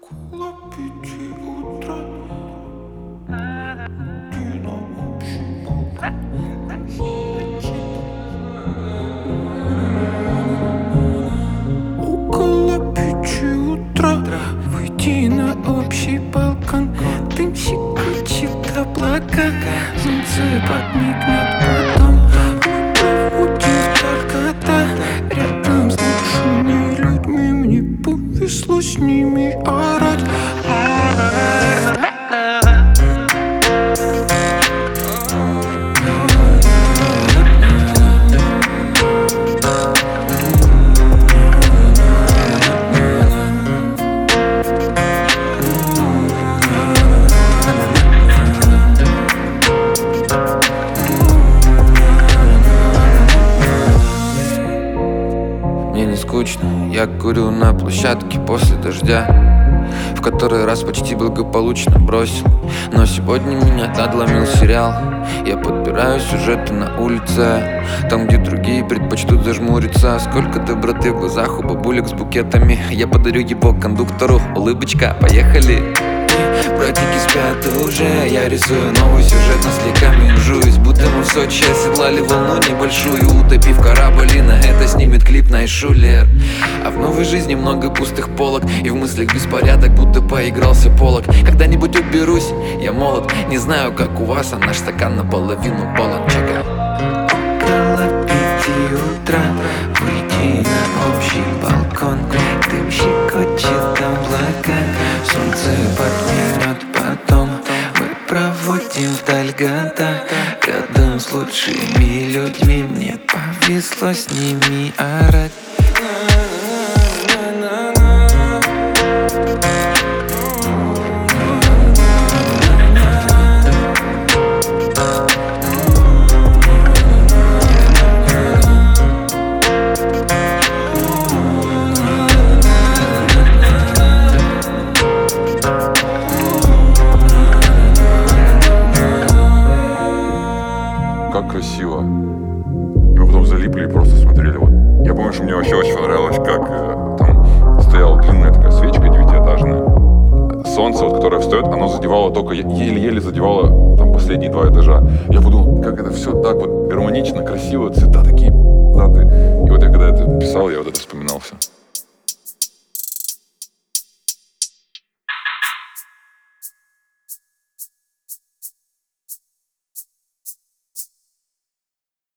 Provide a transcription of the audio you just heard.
Около 5 утра ты на общий балкон. Около 5 утра выйти на общий балкон. Дымчик кричит облака, солнце подмигнет потом. Мы проводим столько-то рядом с лучшими людьми. Мне повезло с ними орать. Мне не скучно, я курю на площадке после дождя, в который раз почти благополучно бросил. Но сегодня меня надломил сериал. Я подбираю сюжеты на улице, там, где другие предпочтут зажмуриться. Сколько доброты в глазах у бабулек с букетами. Я подарю его кондуктору, улыбочка, поехали. Братики спят уже, я рисую новый сюжет, но слегка менжуюсь, будто мы в Сочи оседлали волну небольшую, утопив корабль, и на это снимет клип Найшулер. А в новой жизни много пустых полок, и в мыслях беспорядок, будто поигрался полок. Когда-нибудь уберусь, я молод, не знаю, как у вас, а наш стакан наполовину полон. Чекай. Около 5 утра выйти на общий балкон. Дым щекочет облака, солнце подмигнет потом. Мы проводим вдаль года рядом с лучшими людьми. Мне повезло с ними орать. Как красиво. Мы потом залипли и просто смотрели. Вот. Я помню, что мне вообще очень понравилось, как там стояла длинная такая свечка девятиэтажная. Солнце, вот, которое встает, оно задевало только, еле-еле задевало там последние 2 этажа. Я подумал, как это все так вот гармонично, красиво, цвета такие. И вот я когда это писал, я вот это вспоминал все.